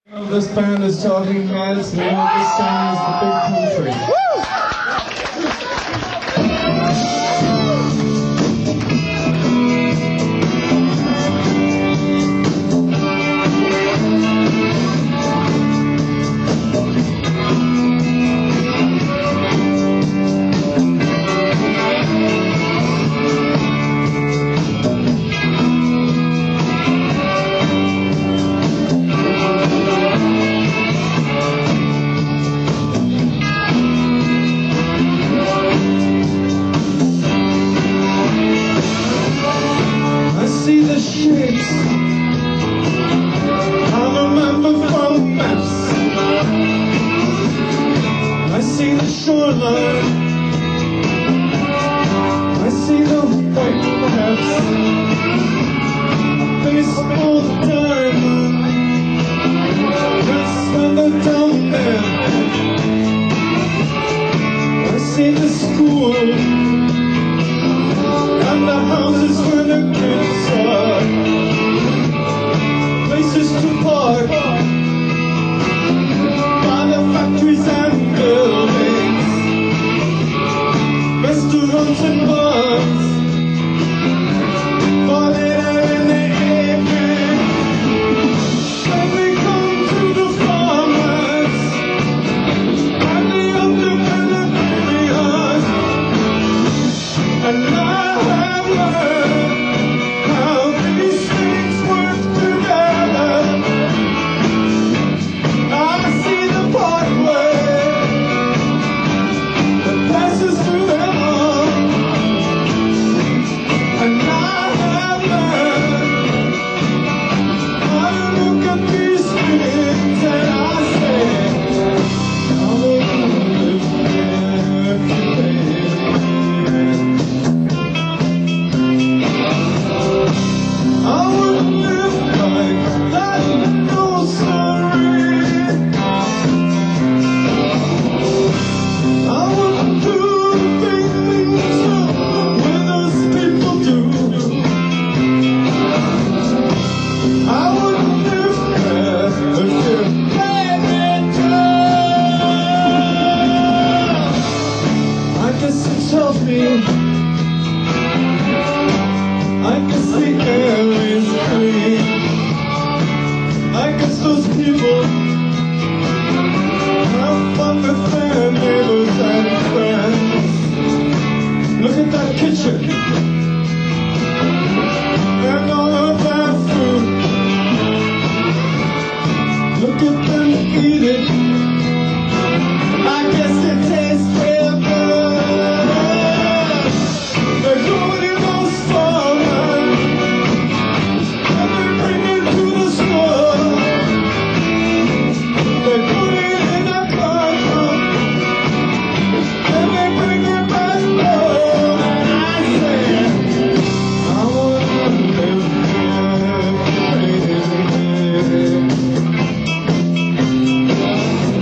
This band is Talking Heads, and the name of this song is The Big Country. See the shapes I remember from maps. I see the shoreline, I see the white caps, baseball diamond, that's when they're down there. I see the school and the houses where the kids are, places to park by the factories and buildings, restaurants and bars for dinner in the evening. Then we come to the farmers and the independent areas, and I have learned how these things work together. I see the pathway that passes through them all, and I have learned how to look at these things, and I say, I will live here today. I wouldn't live like that, no sorry. I wouldn't do the big things where those people do. I wouldn't live there if you let me down. I guess it's healthy, I guess the air is clean, I guess those people have fun with their neighbors and friends. Look at that kitchen and all of that food. Look at them eat it, I guess it tastes real good. They're going in those farmers and they bring it to the store. They put it in a carton and they bring it back home. And I say, I wanna live here, baby.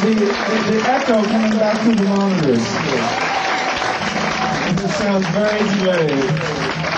the echo coming back through the monitors. This sounds very delayed.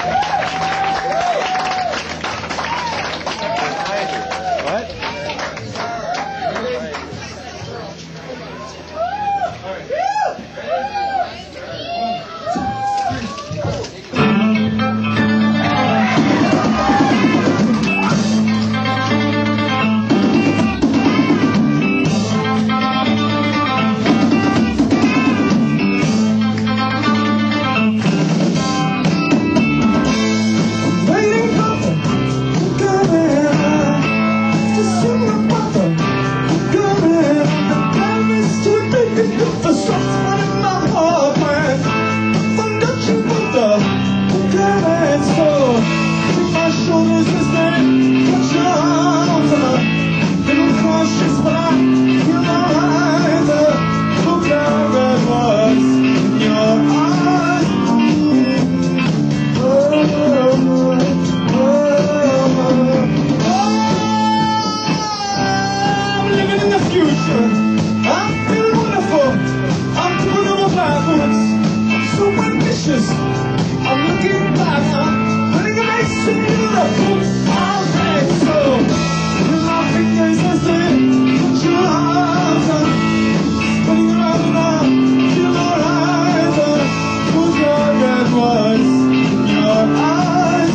I'm looking back, I'm running away, singing the books all day. So, with my fingers as they put your arms on, spinning around and around, till your eyes are whose your red was in your eyes.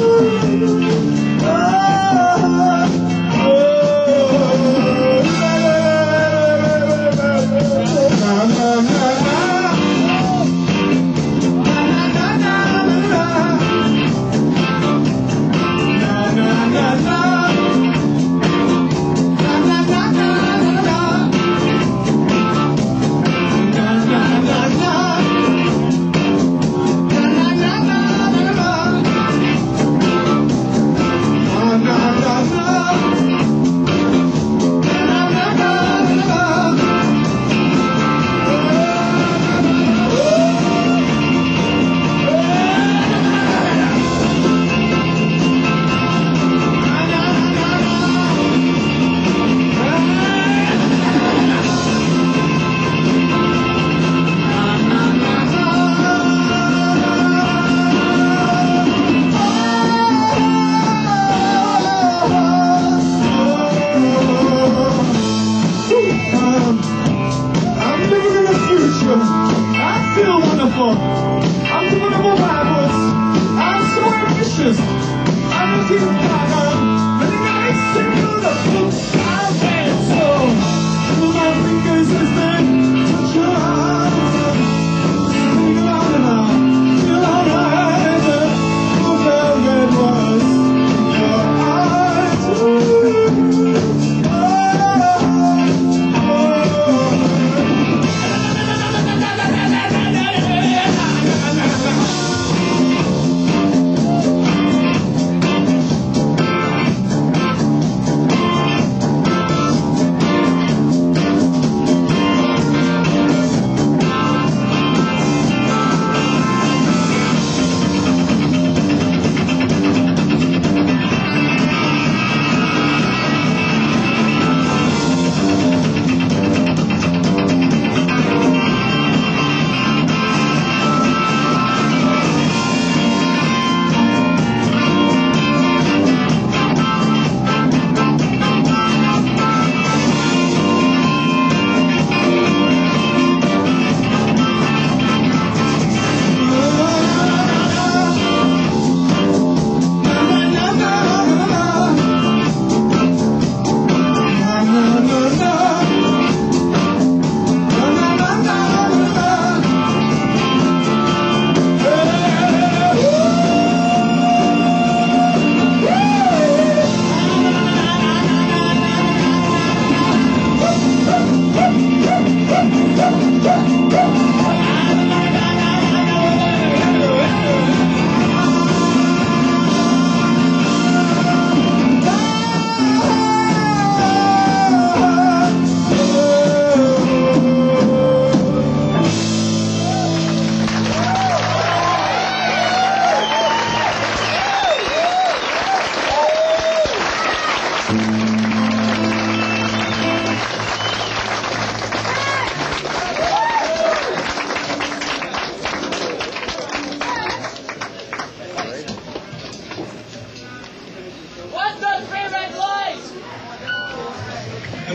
I feel wonderful. I'm doing it backwards. I'm so ambitious. I'm looking back. I'm running away, singing the books I read. So, with my fingers as they touch your arms, spinning around and around till our eyes are who velvet was in your eyes.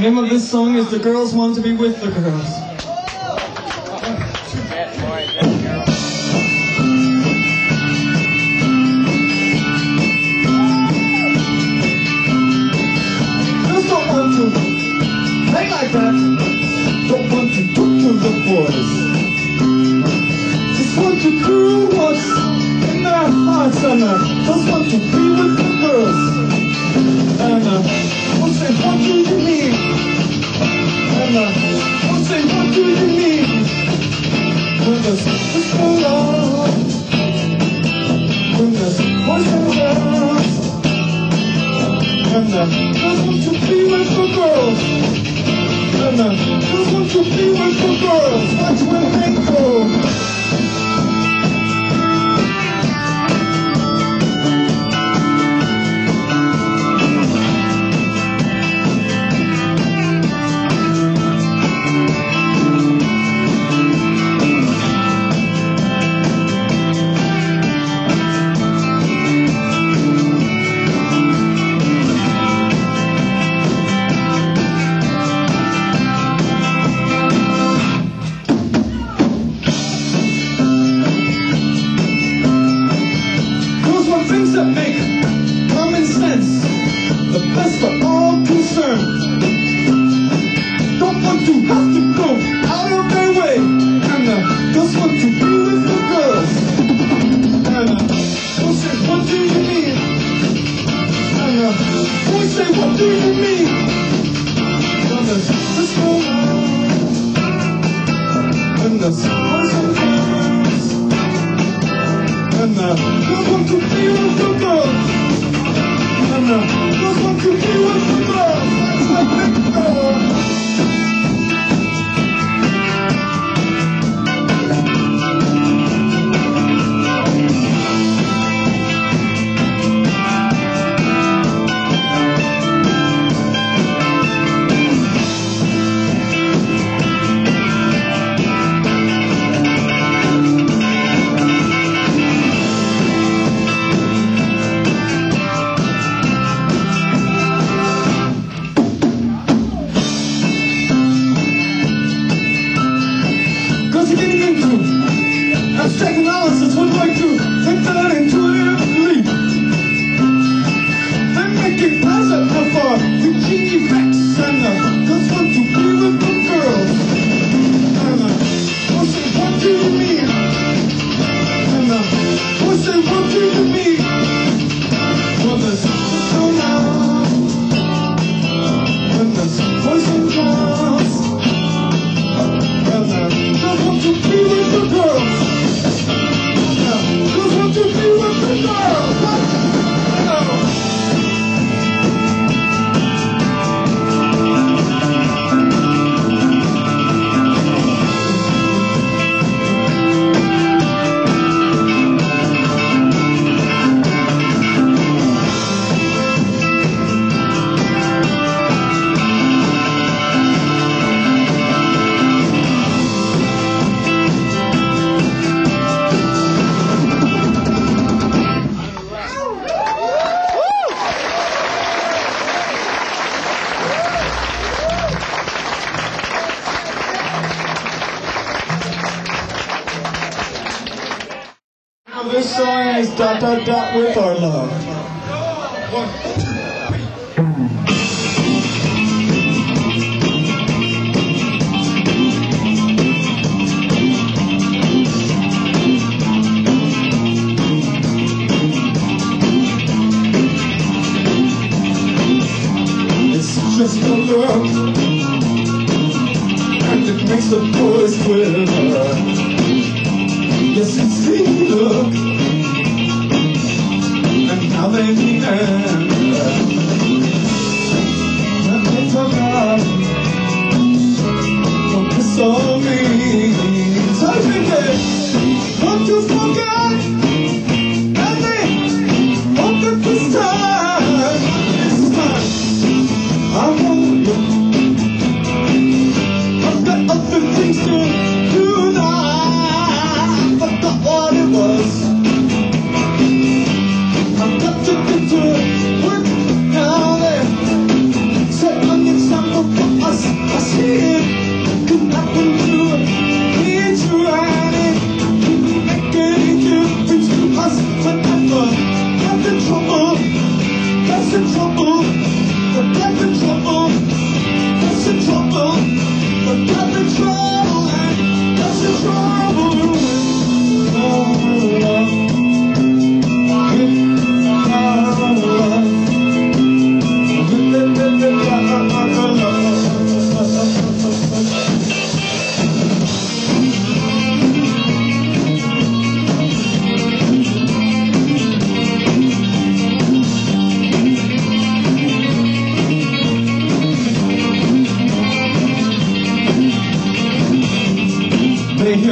name of this song is The Girls Want to Be With the Girls. Just don't want to play like that. Don't want to talk to the boys. Just want to do what's in their hearts and just want to be with the girls. And we'll say, what do you mean? And we'll say, what do you mean? When there's whisper love, when there's boys and girls, and just want to be with the girls, and just want to be with the girls. Watch where they go. Things that make common sense, the best for all concerned. Don't want to have to go out of their way, and just want to be with the girls. And we'll say, what do you mean? And we'll say, what do you mean? And let's go on, and let's go sometimes. And just want to be with the girls. And just want to be with the girls. Let's let it go. Getting into abstract analysis would like to take that intuitive leap. Then making plans at how far reaching effects, and just want to be with the girls. And we'll say, what do you mean? And we'll say, what do you mean? Well, there's just go now, and there's boys and girls. Just want to be with the girls. Just want to be with the girls. This song is ... with our love. It's just a look, and it makes the boys quiver. Yes, it's the look, and how they mean it. And they forgot, don't kiss on me. So I think they want to forget, and they hope that this time, I won't look. I've got other things to do now. What it was, I've got to get to work now. There, set an example for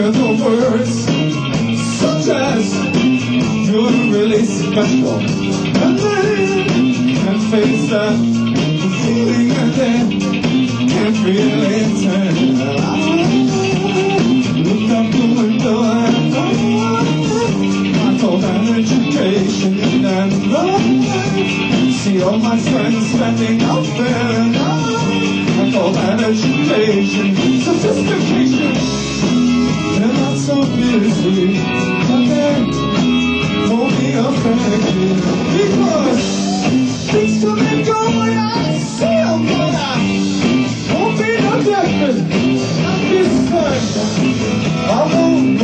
hear the words such as you're really special, and then can't face that feeling again. Can't really tell. Look out the window and I told an education and see all my friends standing out there and I call that education, sophistication. They're not so busy, but they won't be affected because things come and go and I see them, but I won't be neglected. Not this time. I won't.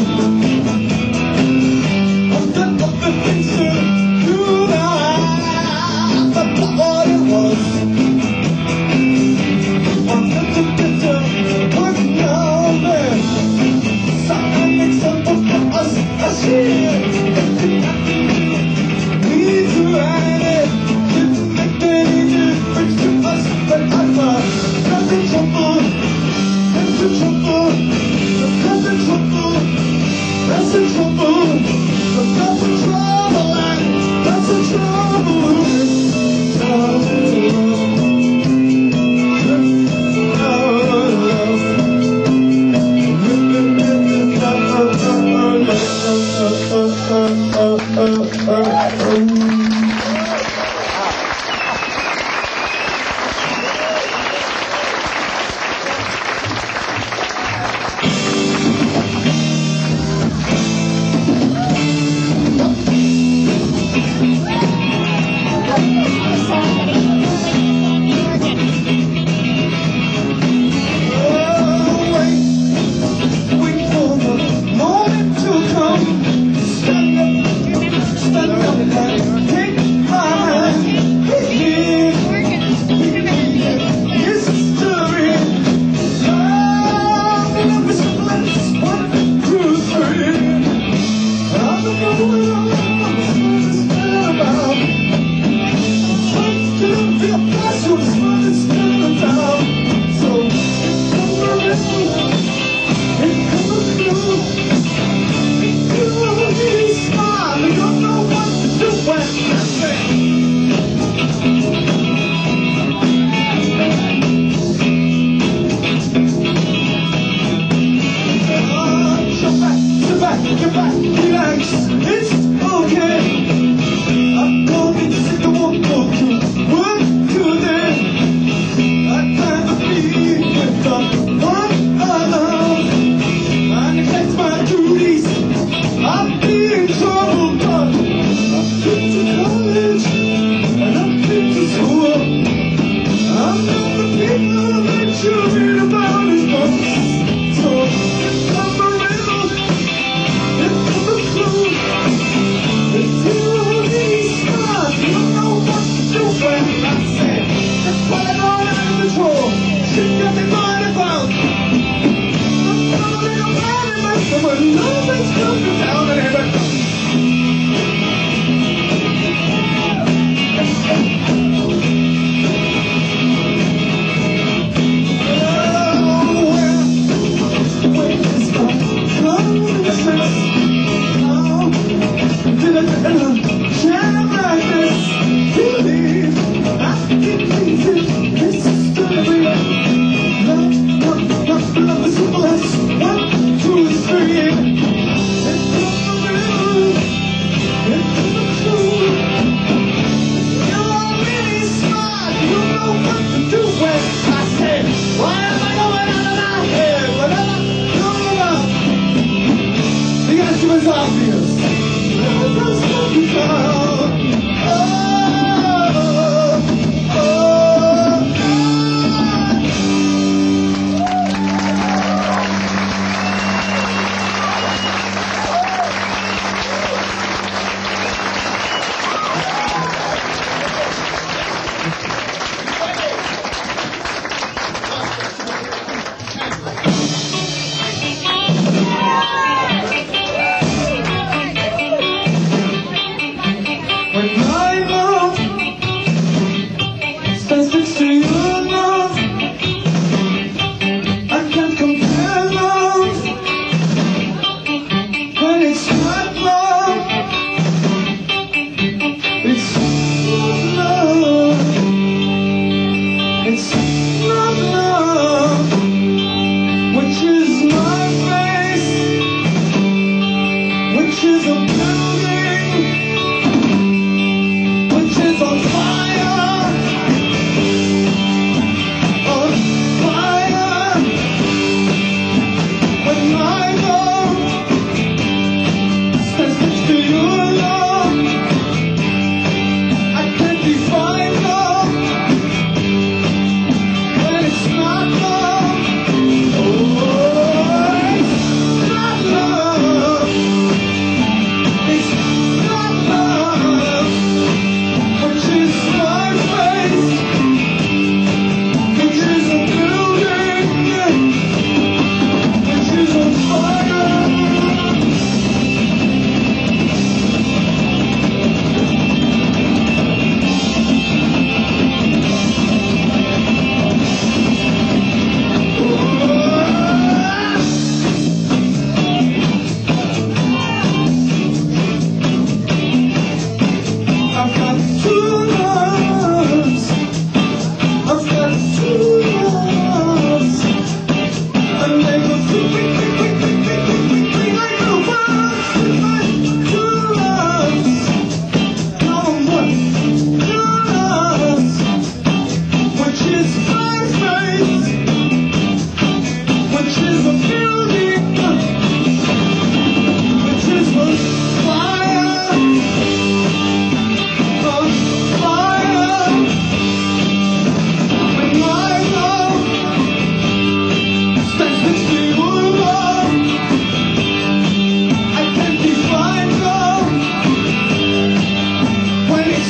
I've done other things to do now. That's not what it was. I'm going to get to work now there. Something makes up for us. I see it. We need to ride it. Didn't make any difference to us, but I thought that's the trouble. That's the trouble. That's the trouble. That's the trouble. That's the trouble. That's the trouble. Stand up,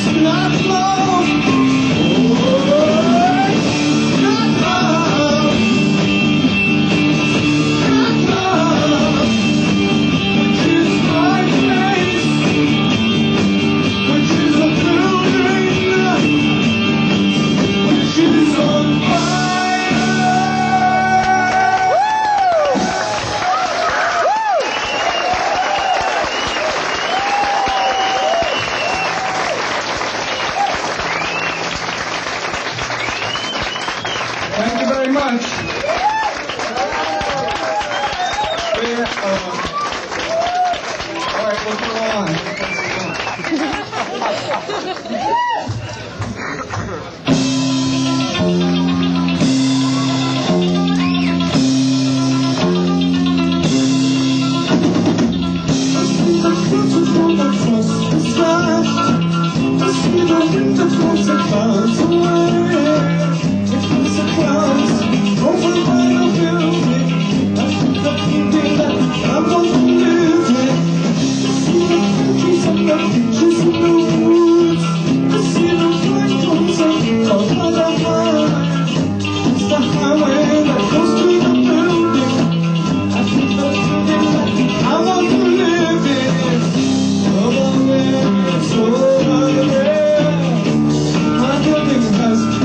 not long. Oh, it's not long. Not long. Which is my place, which is a building, which is on fire. Thank you very much. All right, we'll go on. I see the clouds roll across the sky. I see the wind that blows the clouds away. It blows the clouds over my building. I think the feeling that I'm not living. I see the trees and the beaches in the woods. I see the bright doors of another mind. It's the highway that goes to the building. I think the feeling that I'm not living. Over there, it's over there. My building has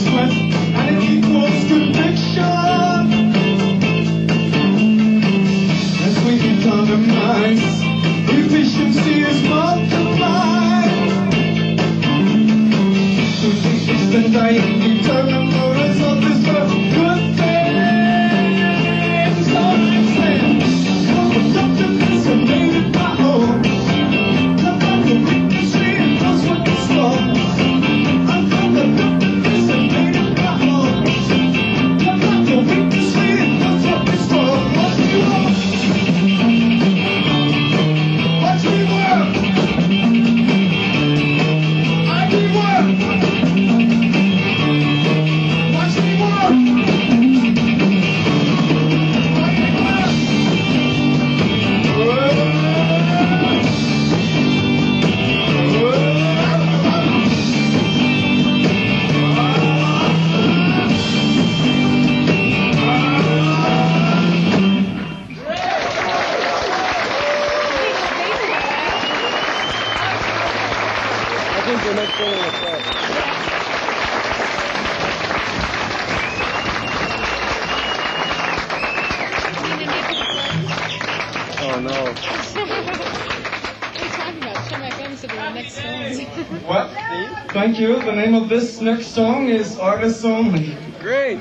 sweat, and it equals conviction. As we determinize, efficiency is multiplied. To the extent I determine the result is a good thing. So I say, counterproductiveness and made it my own. The Bible witness reinforce what is wrong. Uncounterproductiveness and made it my own. The Bible witness reinforce what is wrong. Watch me work. Watch me work. I need work. Watch me work. I think the next one will start. Oh no. What are you talking about? Show my friends to the next songs. What? Thank you. The name of this next song is Artists Only. Great.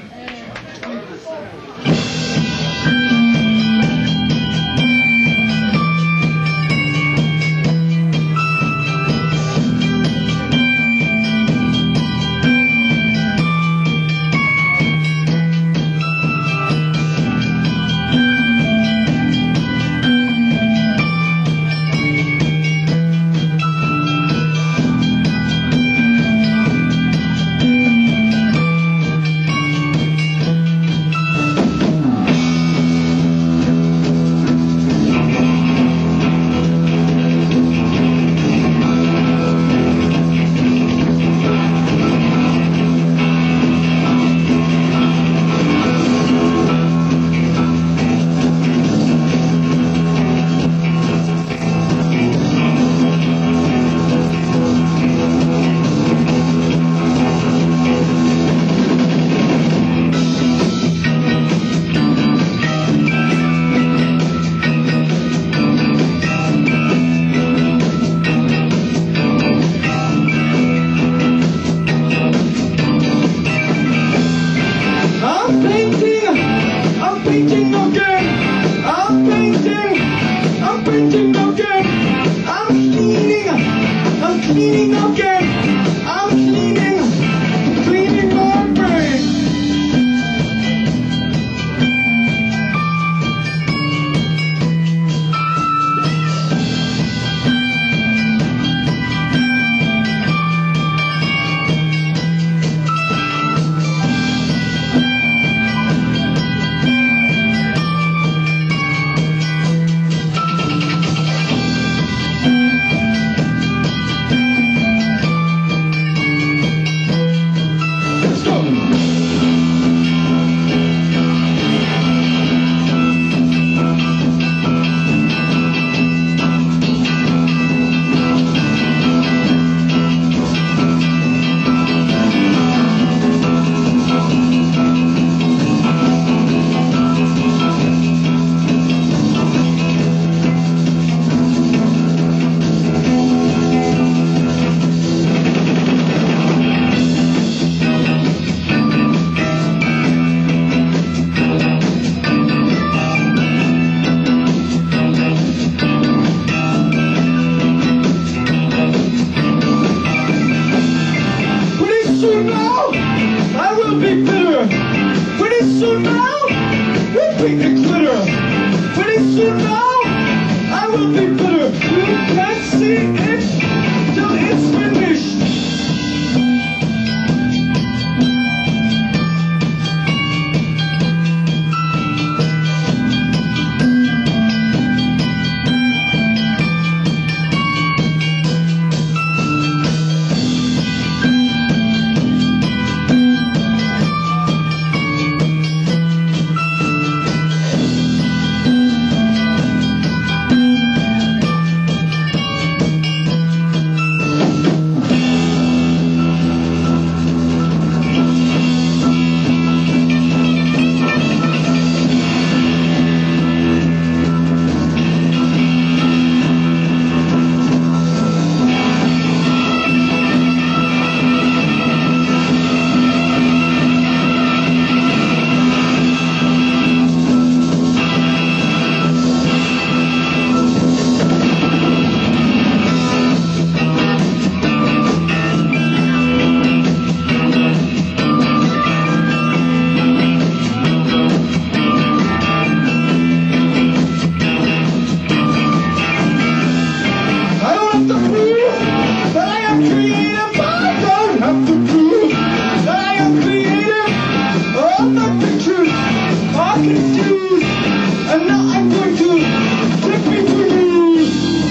have to prove that I am creative. I don't have to prove that I am creative. All my pictures are confused, and now I'm going to take me to you.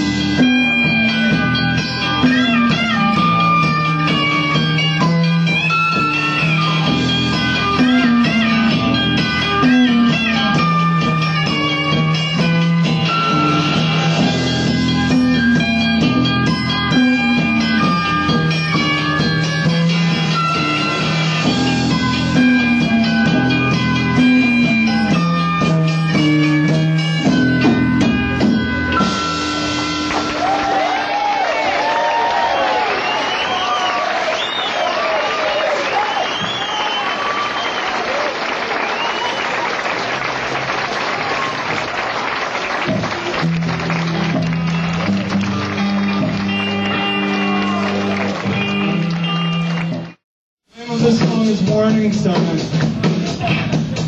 The name of this song is Warning Sign.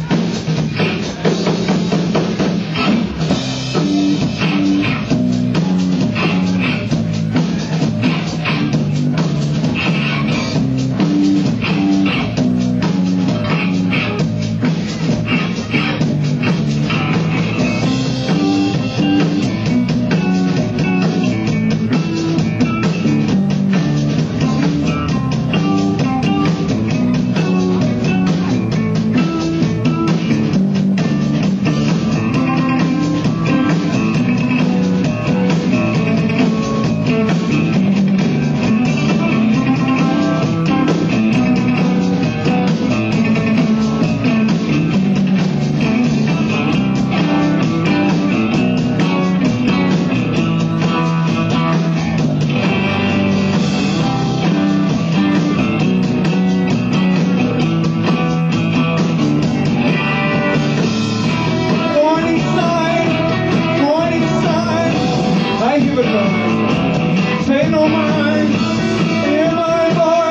Pay no mind, hear my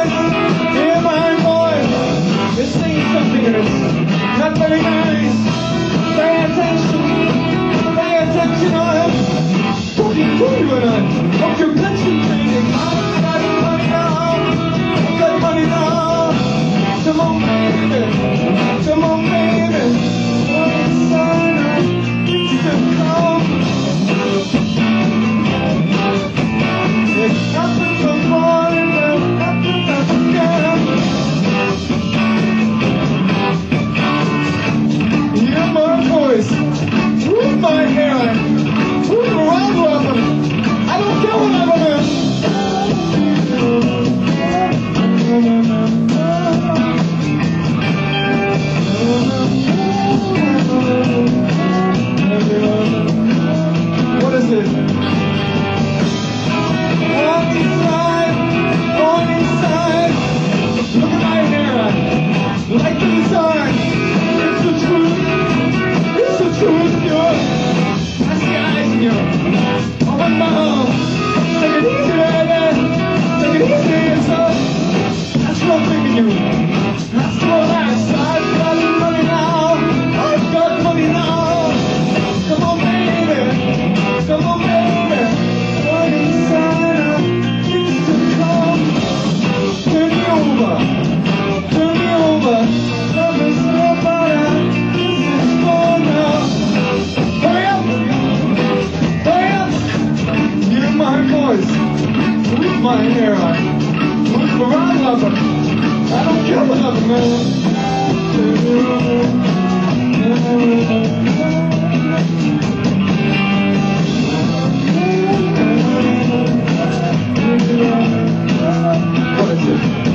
voice, it's saying something that's not very nice. Pay attention, I'm talking to you and I hope you're concentrating. I've got money now, come on baby, one sign to come. It's nothing but morning, there's nothing but again. Hear my voice, move my hair, move around weapon. I don't care what I'm in. What is it? On inside, look at my hair, like the design, it's the truth, pure, I see eyes in you, open my home, take it easy, so, that's what I'm thinking you, that's what I've got money now, come on baby, on inside, turn me over, love is so better, this is for now. Hurry up, hear my voice, move my hair, move around lover, I don't care what other man. What is it?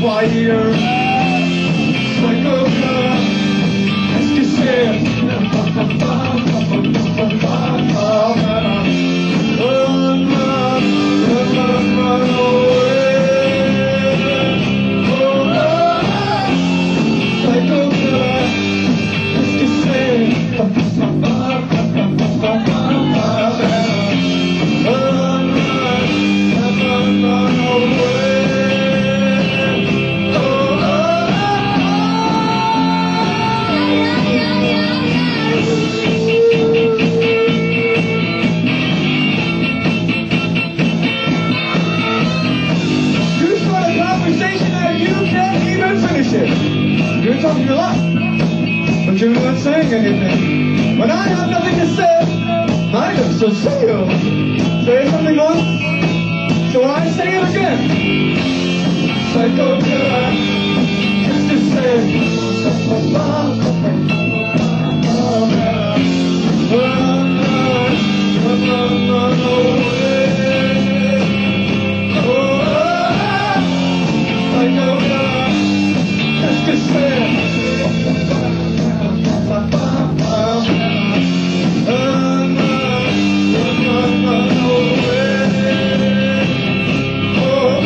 fire. Psycho killer, est-ce que c'est? Run, run, run, run, run away. Oh, psycho killer, est-ce que c'est? Run, run, run, run away. You start a conversation and you can't even finish it. You're talking a lot, but you're not saying anything. When I have nothing to say, neither, so say you. Say something once, so I say it again. Psycho killer, just to say. Run, run, run, run away. Oh, psycho killer, just to say. Run, run, run, run away. Oh,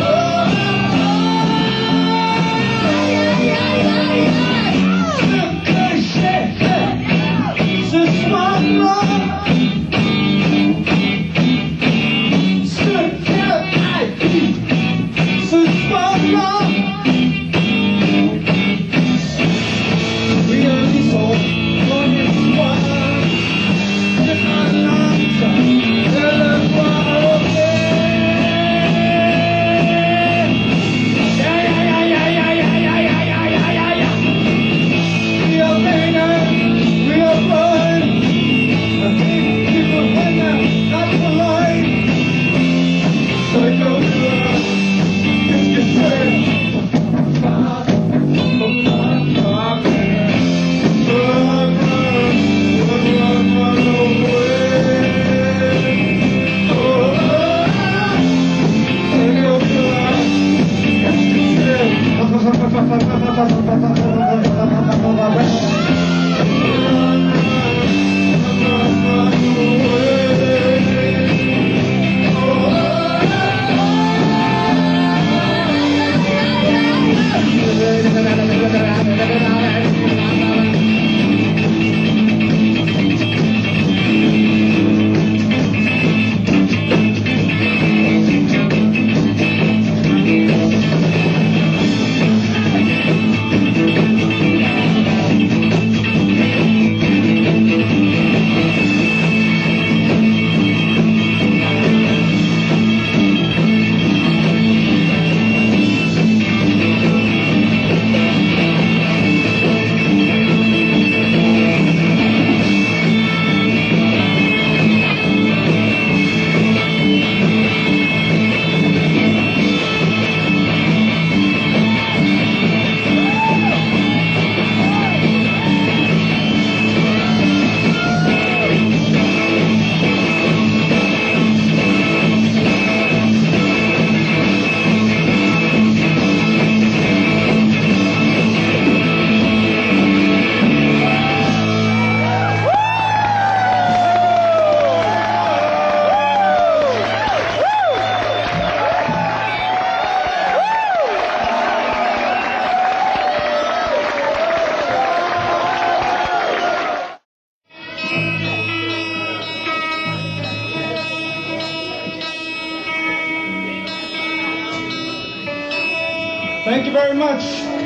thank you very much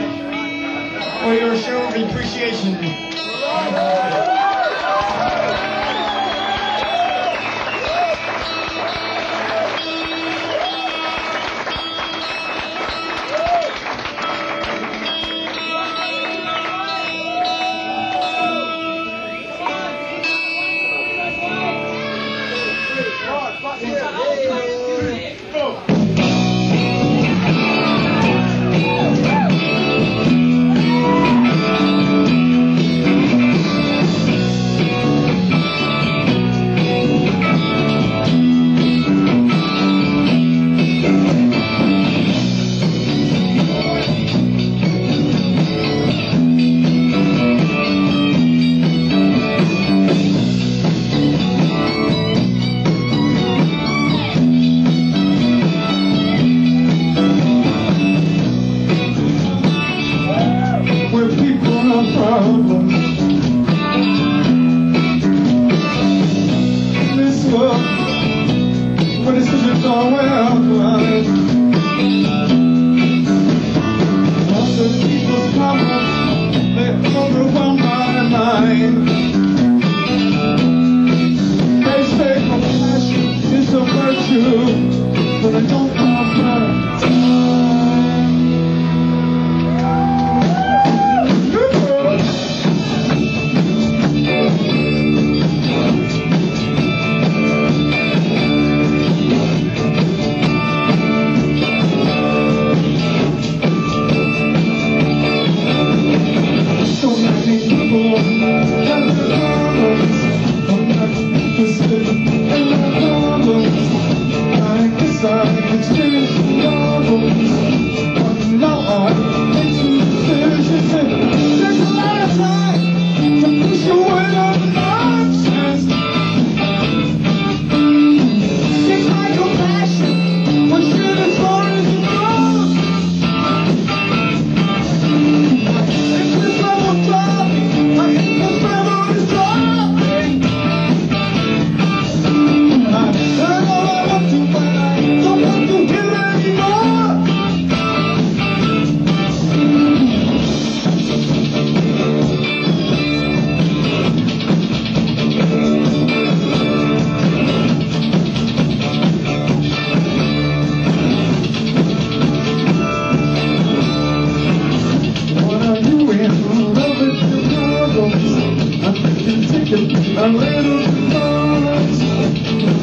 for your show of appreciation.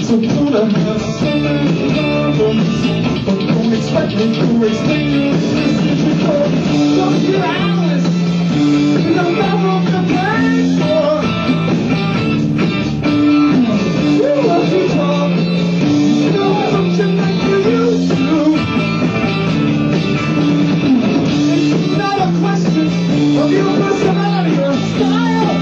So cool to have so many problems, but don't expect me to explain you this because just your hours is a problem to pay for. You love to talk, you know something like you used to. It's not a question of your personality or style.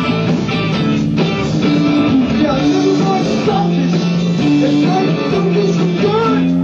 Yeah, a little more selfish, and might do you some good.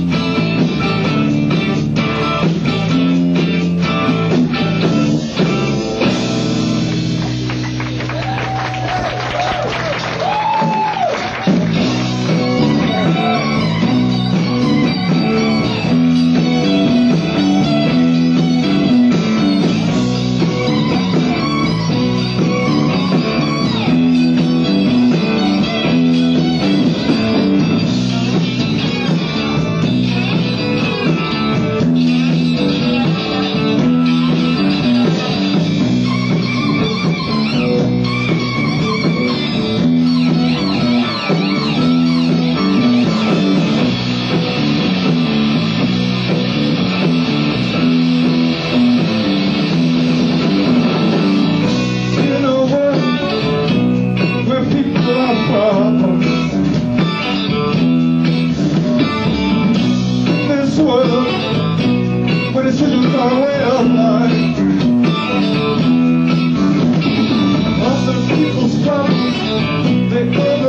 But it's just our way of life. Other people's problems, they